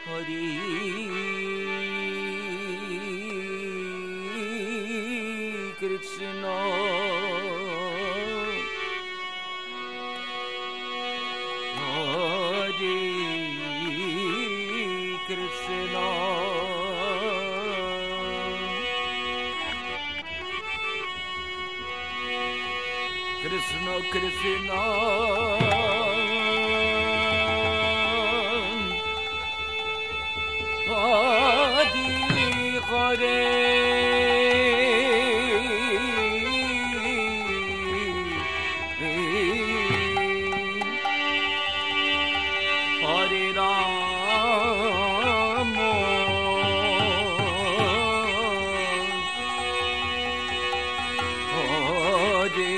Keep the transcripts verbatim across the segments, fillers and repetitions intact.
Hare Krishna Hare Krishna Krishna Krishna Hare Hare Hare Ram Hare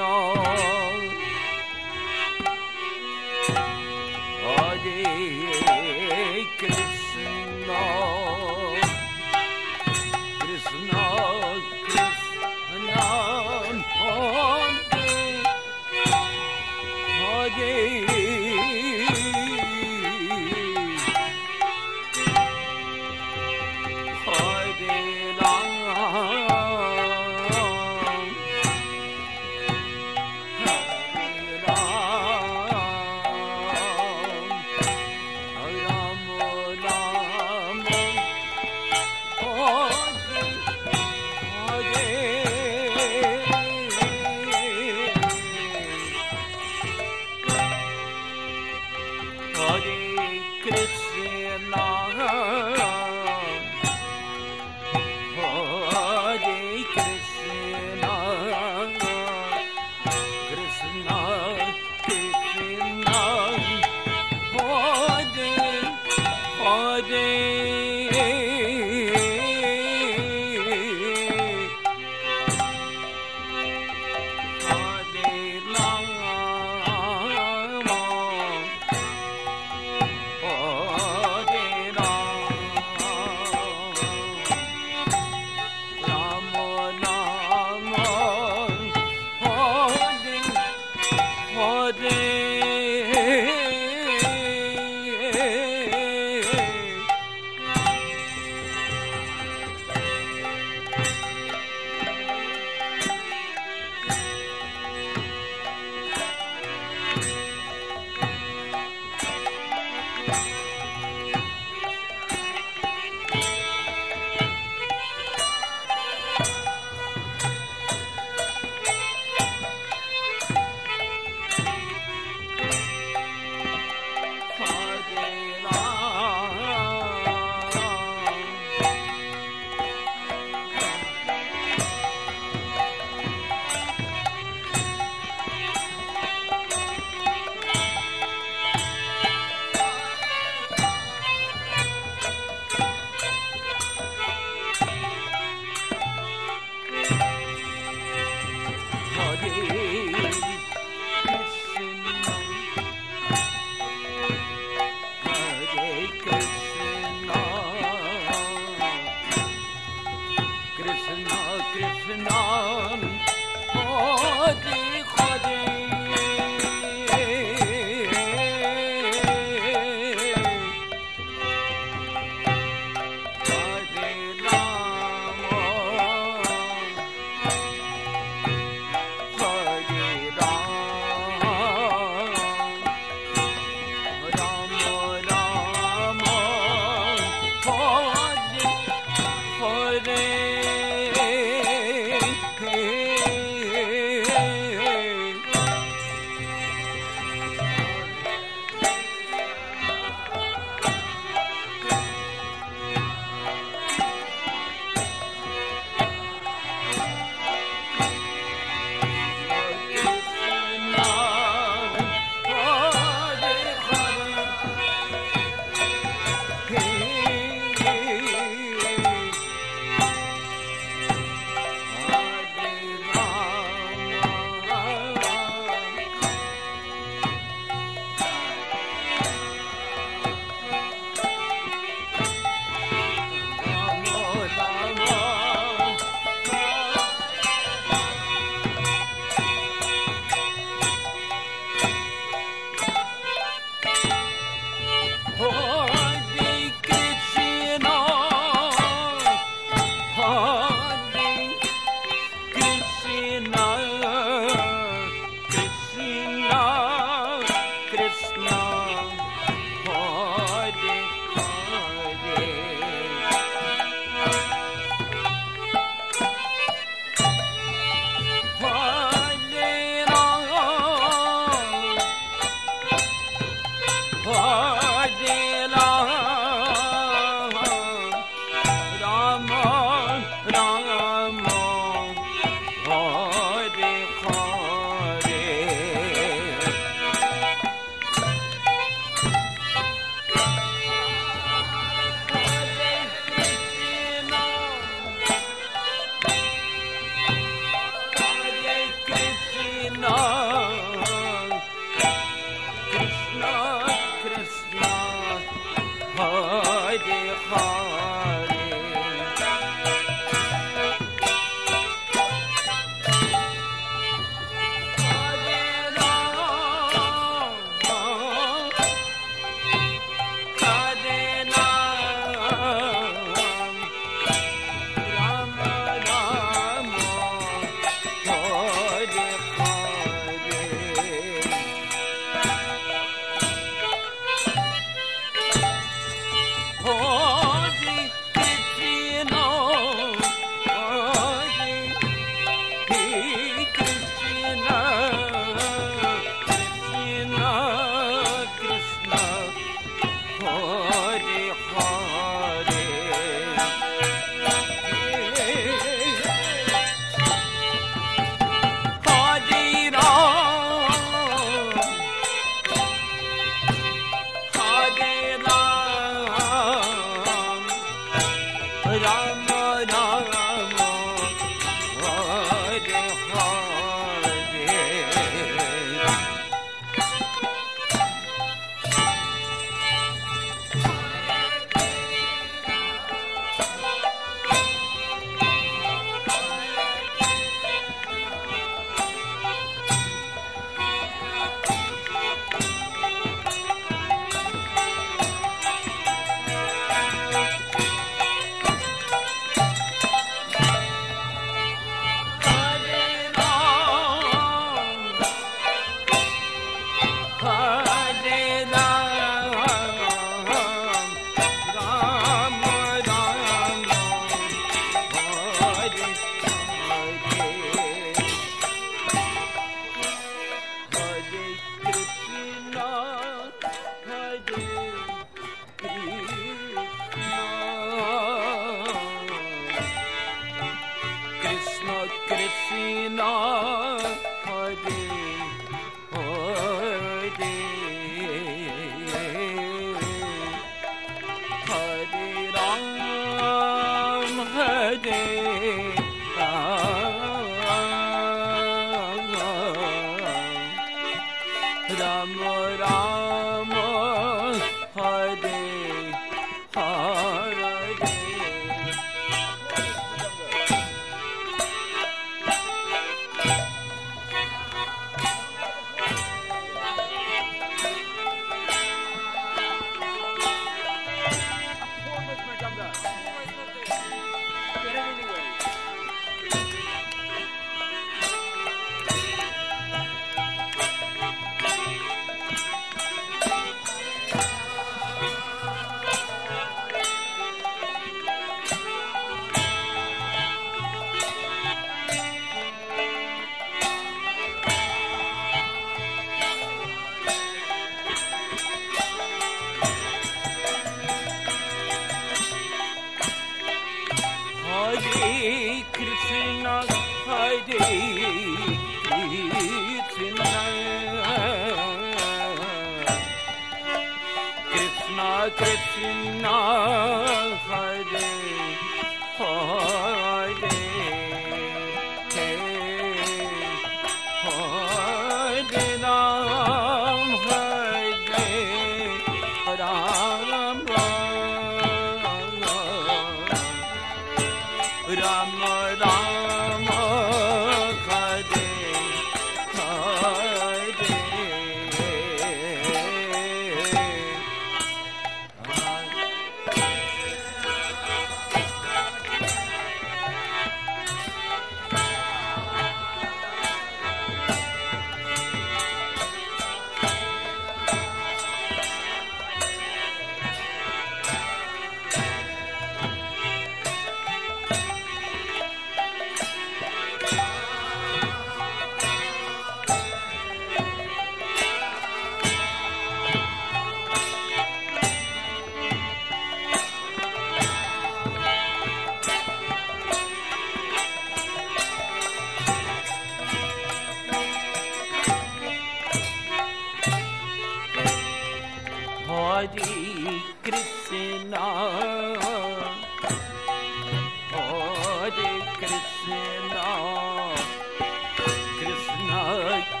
Krishna, Krishna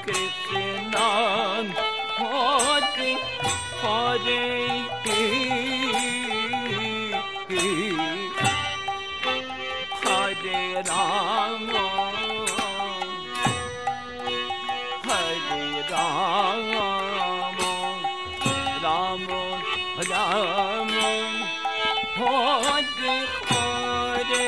Hare Hare Rama Hare Rama Rama Rama Hare Hare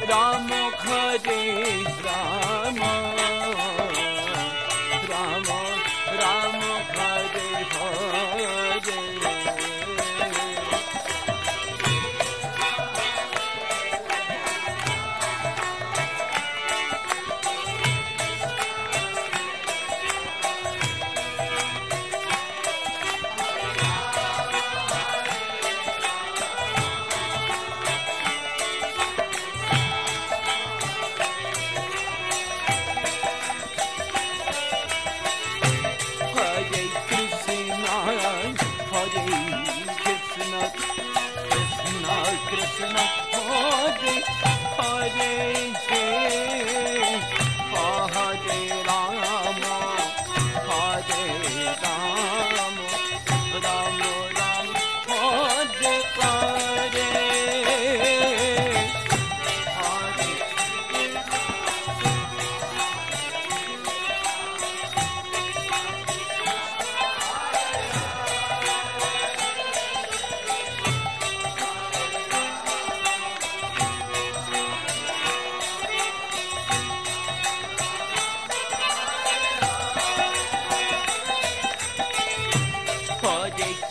Rama Hare Rama Rama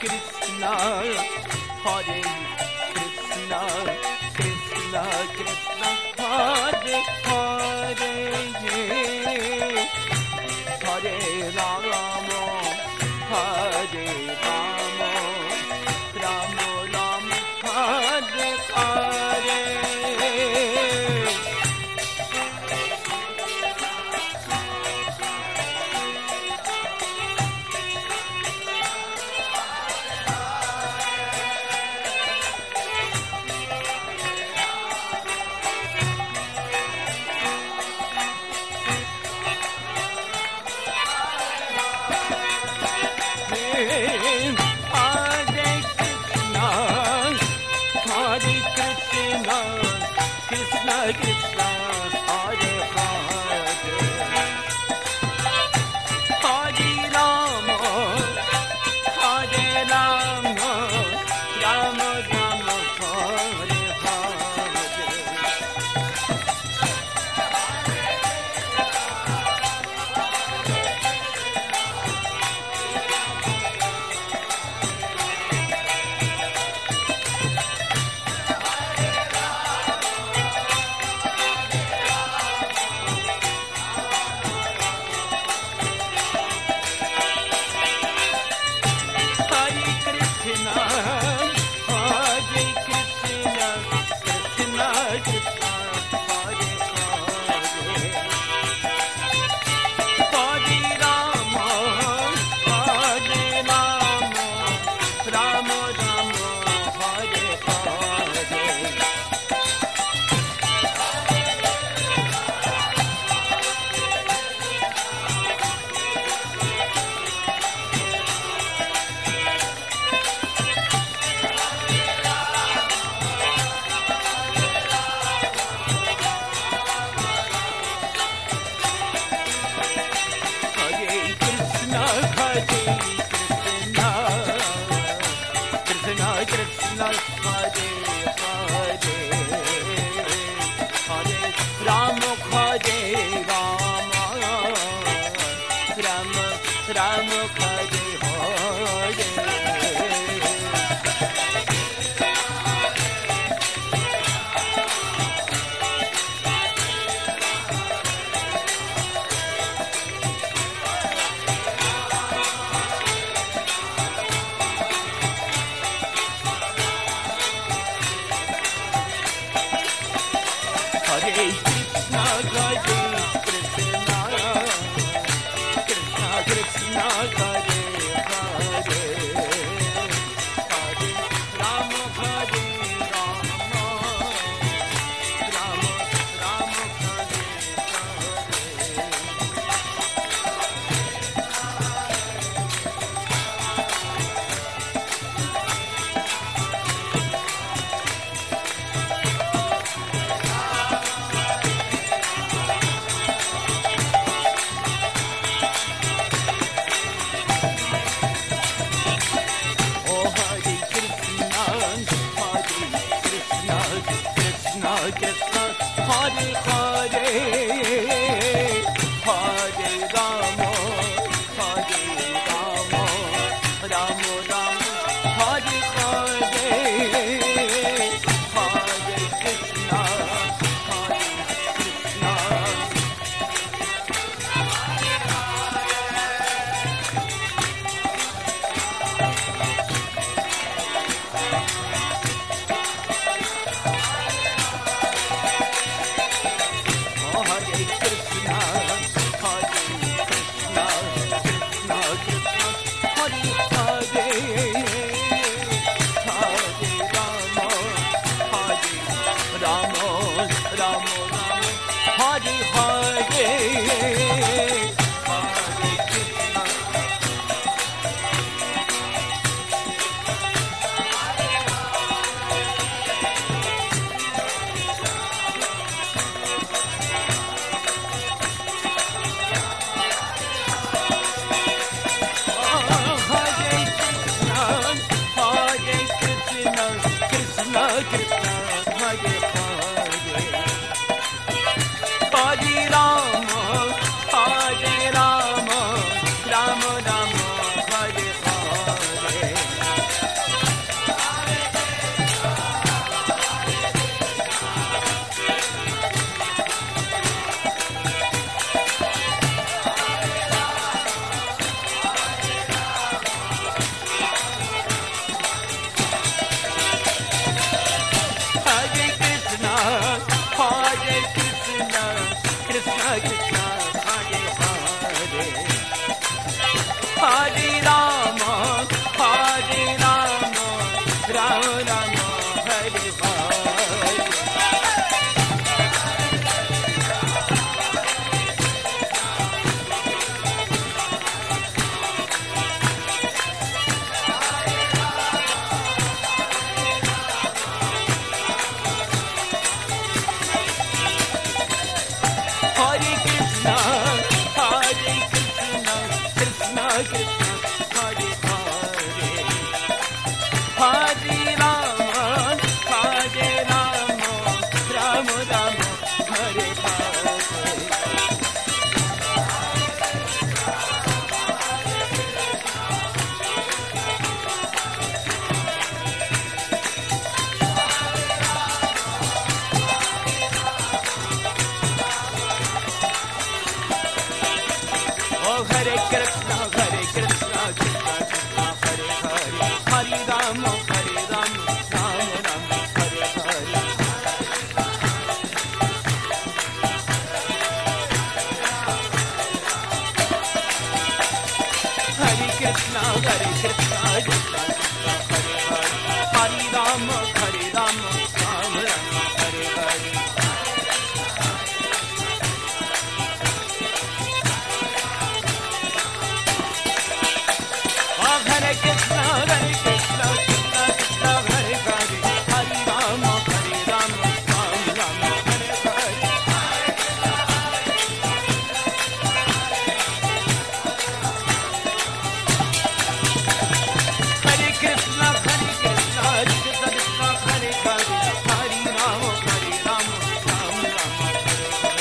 Krishna, Hare Krishna, Krishna Krishna, Hare Hare, Hare Rama, Hare Rama, Rama Rama, Hare Hare. Krishna, Krishna, Hare Hare, Hare Rama, Hare Rama, Rama Rama, Hare Hare. Hare Rama, Krishna, Hare Hare, Hare Rama, Hare Rama, Rama Rama, Hare Hare. Hare Krishna, Hare Krishna, Krishna Krishna, Hare Hare, Hare Rama, Hare Rama, Rama Rama, Hare Hare. Oh Hare Krishna, Hare Krishna, Krishna Krishna, Hare Hare, Hare Rama, Hare Rama, Rama Rama, Hare Hare. Hare Krishna, Hare Krishna, Krishna Krishna, Hare Hare, Hare Rama, Hare Rama, Rama Rama, Hare Hare. Hare Krishna, Hare Krishna, Krishna Krishna, Hare Hare, Hare Rama, Hare Rama, Rama Rama, Hare Hare. Hare Krishna, Hare Krishna, Krishna Krishna, Hare Hare, Hare Rama, Hare Rama, Rama Rama, Hare Hare.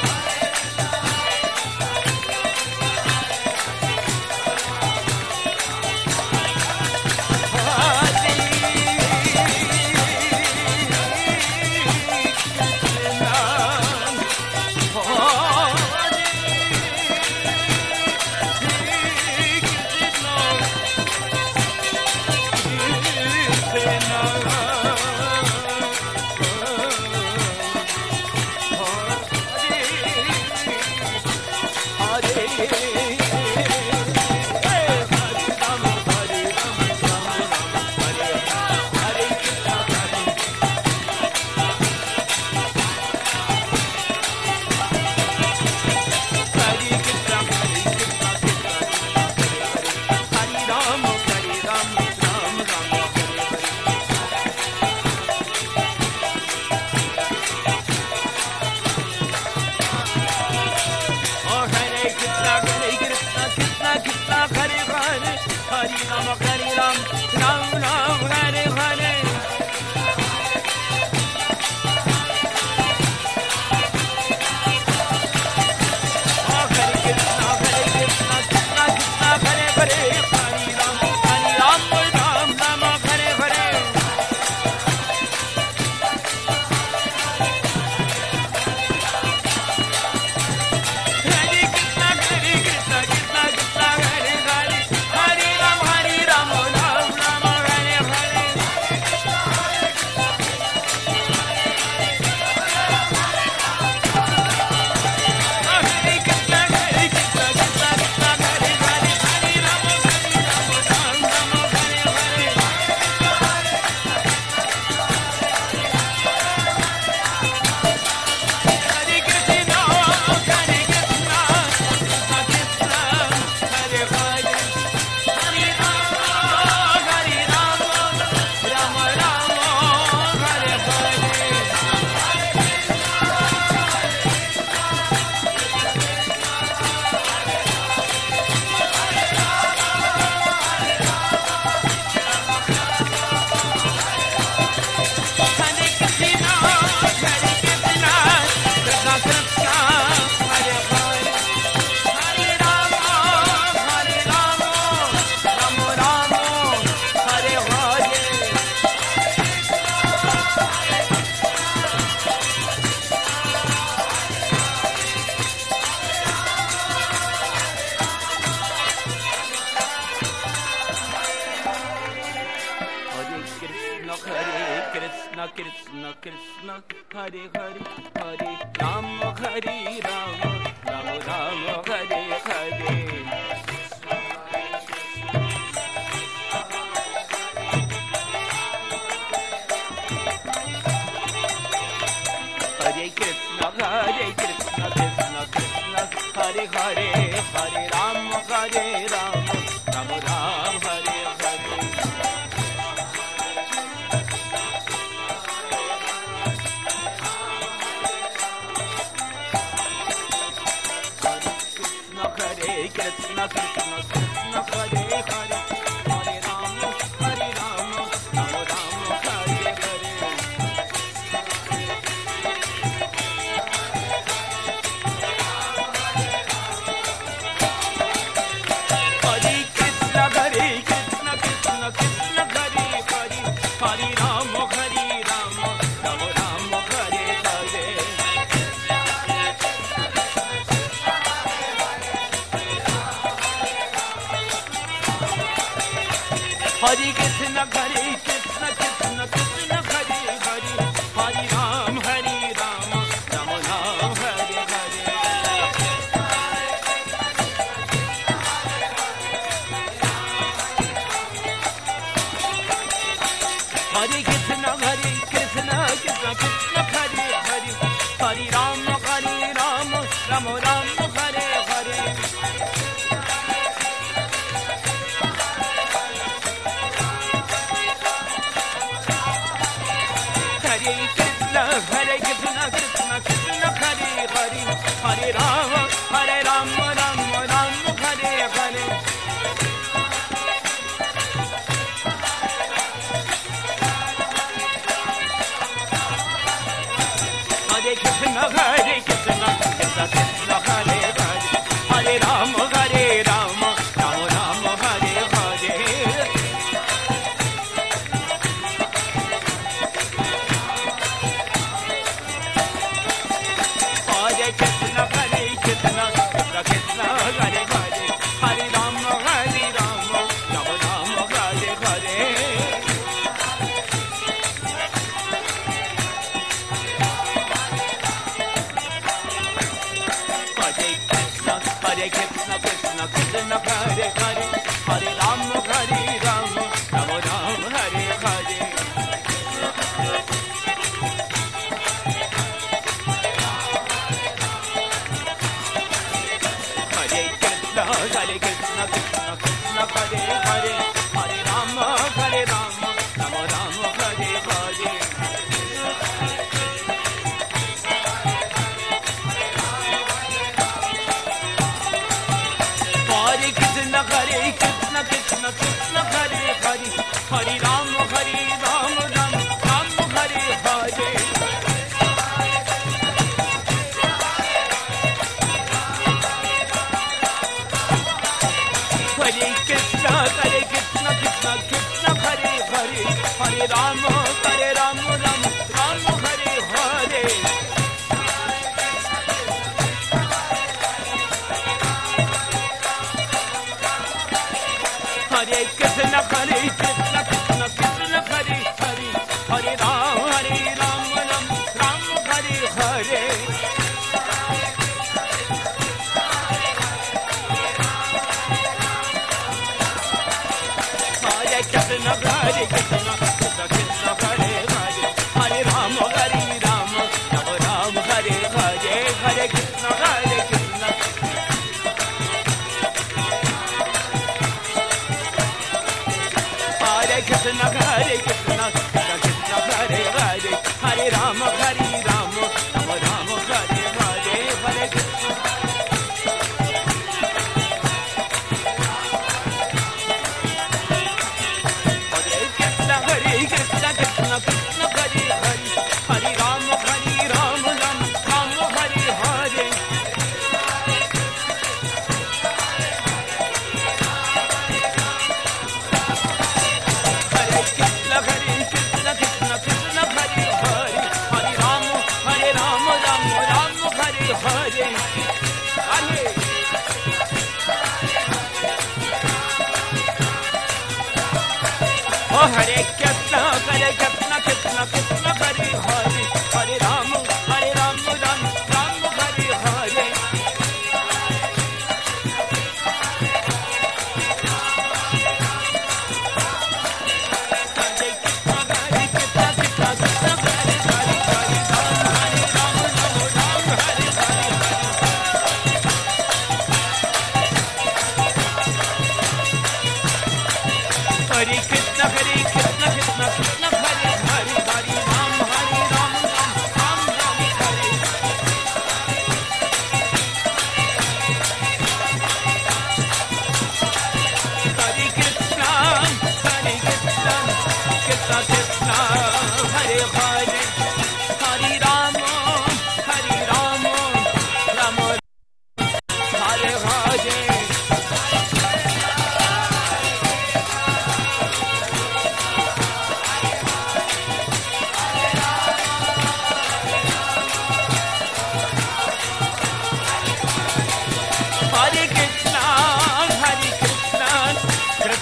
Hare Rama, Hare Rama, Rama Rama, Hare Hare. Oh Hare Krishna, Hare Krishna, Krishna Krishna, Hare Hare, Hare Rama, Hare Rama, Rama Rama, Hare Hare. Hare Krishna, Hare Krishna, Krishna Krishna, Hare Hare, Hare Rama, Hare Rama, Rama Rama, Hare Hare. Hare Krishna, Hare Krishna, Krishna Krishna, Hare Hare, Hare Rama, Hare Rama, Rama Rama, Hare Hare. Hare Krishna, Hare Krishna, Krishna Krishna, Hare Hare, Hare Rama, Hare Rama, Rama Rama, Hare Hare. Hare Krishna, Hare Krishna, Krishna Krishna, Hare Hare, Hare Rama, Hare Rama, Rama Rama, Hare Hare. Hare Krishna, Krishna Krishna, Hare Hare, Hare Rama, Hare Rama, Hare Hare Hare Ram Hare Ram Ram Ram Hare Hare Hare Krishna Krishna Krishna Hare Hare Hare Ram Hare Ram Ram Ram Hare Hare Hare Krishna Hare Krishna Krishna Krishna Hare Hare Hare Ram Hare Ram Ram Ram Hare Hare Hare Krishna Hare Krishna Krishna Krishna Hare Hare Hare Ram Hare Ram Ram Ram Hare Hare Hare Krishna Hare Krishna Krishna Krishna Hare Hare Hare Ram Hare Ram Ram Ram Hare Hare Hare Krishna Hare Krishna Krishna Krishna Hare Hare Hare Ram Hare Ram Ram Ram Hare Hare Hare Krishna Hare Krishna Krishna Krishna Hare Hare Hare Ram Hare Ram Ram Ram Hare Hare Hare Krishna Hare Krishna Krishna Krishna Hare Hare Hare Ram Hare Ram Ram Ram Hare Hare Hare Krishna Hare Krishna Krishna Krishna Hare Hare Hare Ram Hare Ram Ram Ram Hare Hare Hare Krishna Hare Krishna Krishna Krishna Hare Hare Hare Ram Hare Ram Ram Ram Hare Hare Hare Krishna Hare Krishna Krishna Krishna Hare Hare Hare Ram Hare Ram Ram Ram Hare Hare Hare Krishna Hare Krishna Krishna Krishna Hare Hare Hare Ram Hare Ram Ram Ram Hare Hare Hare Krishna Hare Krishna Krishna Krishna Hare Hare Hare Ram Hare Ram Ram Ram Hare Hare Hare Krishna Hare Krishna Krishna Krishna Hare Hare Hare Ram Hare Ram Ram Ram Hare Hare Hare Krishna Hare Krishna Hare Krishna Hare Krishna Krishna Krishna Hare Hare Hare Ram Hare Ram Ram Ram Hare Hare Hare Krishna Hare Krishna Hare Krishna Krishna Krishna Hare Hare Hare Ram Hare Ram Ram Ram Hare Hare Hare Krishna Hare Krishna Krishna Krishna Hare Hare Hare Ram Hare Ram Ram Ram Hare Hare Hare O Hare Krishna Hare Krishna Krishna Krishna Hare Hare Hare Ram Hare Ram Ram Ram Hare Hare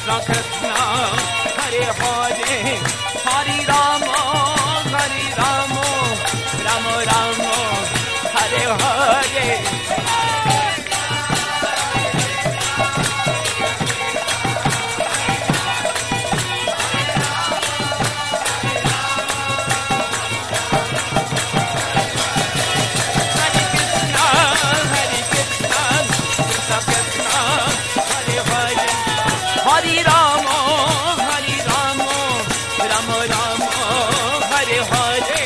Krishna Krishna Hare Hare Hare Rama Hare Rama Rama Rama Hare Hare Hare Rama, Hare Rama, Rama Rama, Hare Hare.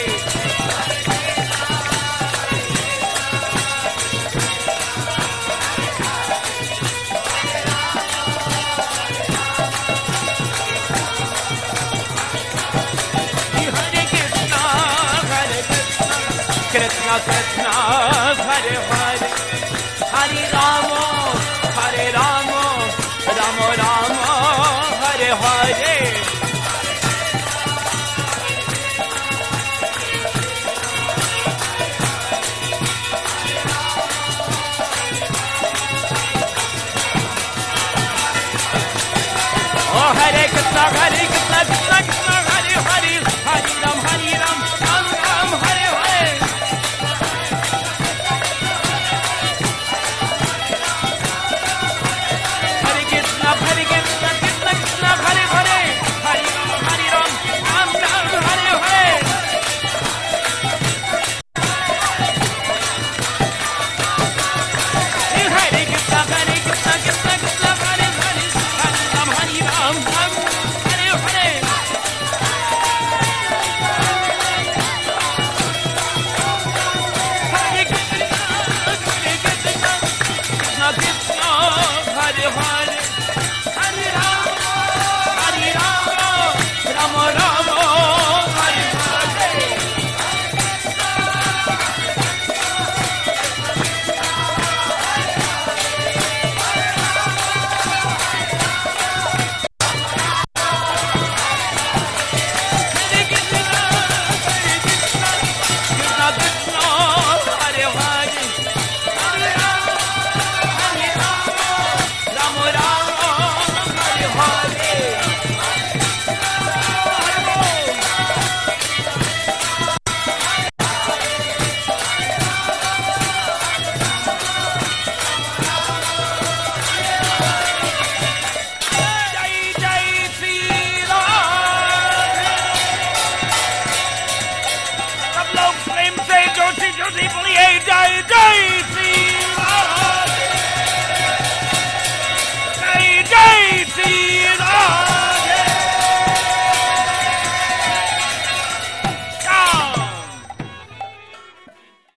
Hare Krishna, Hare Krishna, Krishna Krishna, Hare Hare. Hare Rama, Hare Rama, Rama Rama, Hare Hare. Oh, Hare Krishna, Hare Krishna,